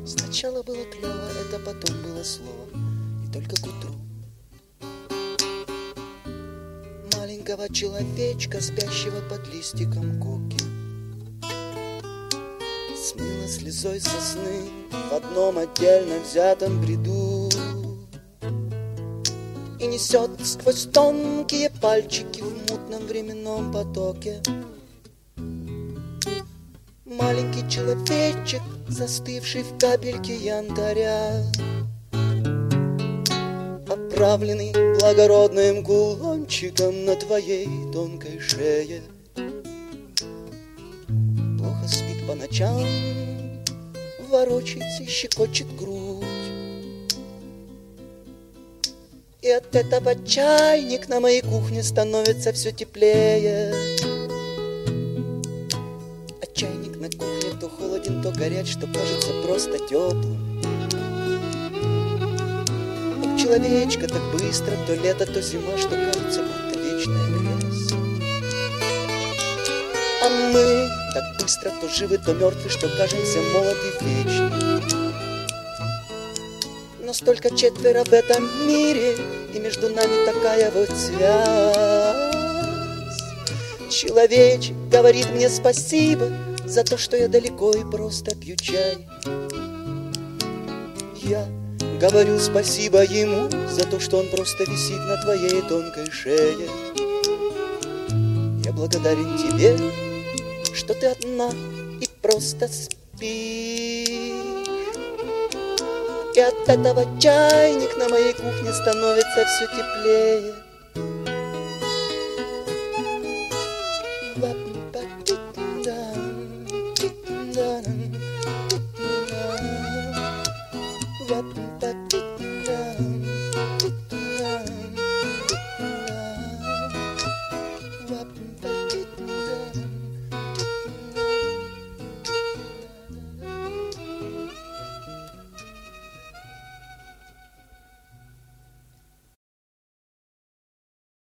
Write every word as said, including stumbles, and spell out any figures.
Сначала было клево, это потом было слово, и только к утру маленького человечка, спящего под листиком коки, смыло слезой сосны в одном отдельно взятом бреду и несет сквозь тонкие пальчики в мутном временном потоке. Маленький человечек, застывший в капельке янтаря, оправленный благородным кулончиком на твоей тонкой шее. Плохо спит по ночам, ворочается и щекочет грудь, и от этого чайник на моей кухне становится все теплее. А чайник на кухне то холоден, то горяч, что кажется просто теплым. У человечка так быстро, то лето, то зима, что кажется будто вечная грязь. А мы так быстро, то живы, то мертвы, что кажемся молоды вечно. Но столько четверо в этом мире, и между нами такая вот связь. Человечек говорит мне спасибо за то, что я далеко и просто пью чай. Я говорю спасибо ему за то, что он просто висит на твоей тонкой шее. Я благодарен тебе, что ты одна и просто спишь. И от этого чайник на моей кухне становится все теплее.